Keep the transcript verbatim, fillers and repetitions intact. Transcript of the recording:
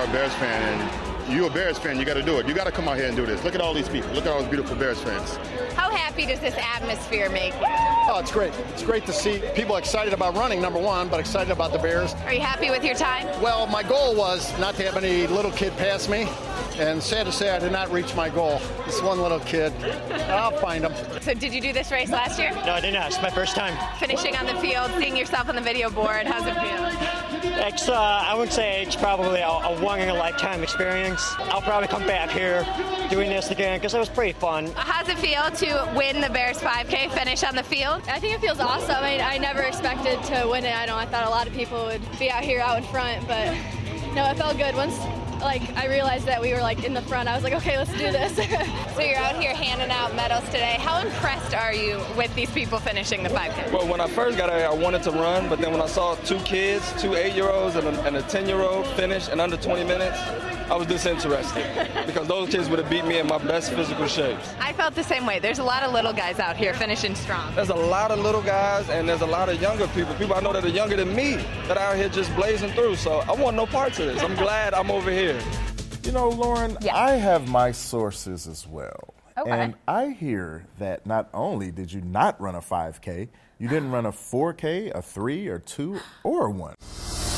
a Bears fan, and you're a Bears fan, you got to do it. You got to come out here and do this. Look at all these people. Look at all these beautiful Bears fans. How happy does this atmosphere make you? Oh, it's great. It's great to see people excited about running, number one, but excited about the Bears. Are you happy with your time? Well, my goal was not to have any little kid pass me, and sad to say I did not reach my goal. This one little kid. I'll find him. So did you do this race last year? No, I did not. It's my first time. Finishing on the field, seeing yourself on the video board, how's it feel? It's, uh, I would say it's probably a, a one-in-a-lifetime experience. I'll probably come back here doing this again because it was pretty fun. How's it feel to win the Bears five K, finish on the field? I think it feels awesome. I mean, I never expected to win it. I know I thought a lot of people would be out here out in front, but no, it felt good. Once like I realized that we were like in the front, I was like, okay, let's do this. So you're out here handing out medals today. How impressed are you with these people finishing the five K? Well, when I first got out here, I wanted to run, but then when I saw two kids, two eight-year-olds and a, and a ten-year-old finish in under twenty minutes, I was disinterested because those kids would have beat me in my best physical shapes. I felt the same way. There's a lot of little guys out here finishing strong. There's a lot of little guys and there's a lot of younger people, people I know that are younger than me, that are out here just blazing through. So I want no parts of this. I'm glad I'm over here. You know, Lauren, Yeah. I have my sources as well. Okay. And I hear that not only did you not run a five K, you didn't run a four K, a three, or two, or a one.